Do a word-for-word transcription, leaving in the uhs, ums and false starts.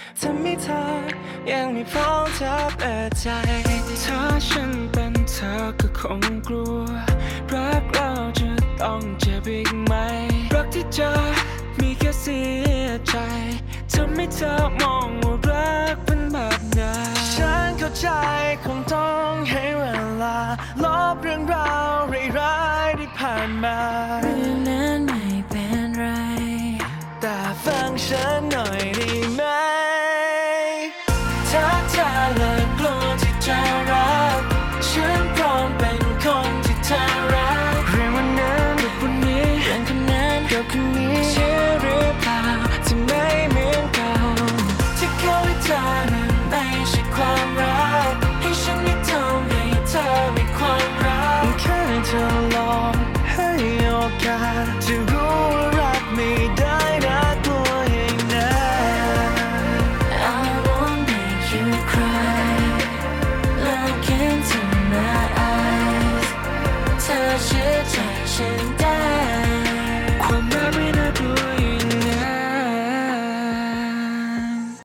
ทำให้เธอยังไม่พร้อมจะเปิดใจถ้าฉันเป็นเธอก็คงกลัวรักเราจะต้องเจ็บอีกไหมรักที่เจอมีแค่เสียใจทำให้เธอมองว่ารักเป็นแบบไหนฉันเข้าใจคงต้องให้เวลาลบเรื่องราวร้ายๆที่ผ่านมาเรื่องนั้นไม่เป็นไรแต่ฟังฉันหน่อยได้ไหมถ้าเธอเลิกกลัวที่จะรักฉันพร้อมเป็นคนที่เธอรักเรื่องวันนั้นกับวันนี้เรื่องคนนั้นกับคนนี้เชื่อหรือเปล่าที่ไม่เหมือนเก่าที่เขาให้เธอนั้นไม่ใช่ความรักให้ฉันได้ทำให้เธอมีความรักแค่เธอลองให้โอกาสจะรู้ว่ารักไม่ได้น่ากลัวอย่างนั้น I won't make you cry Look into my eyes เธอเชื่อใจฉันได้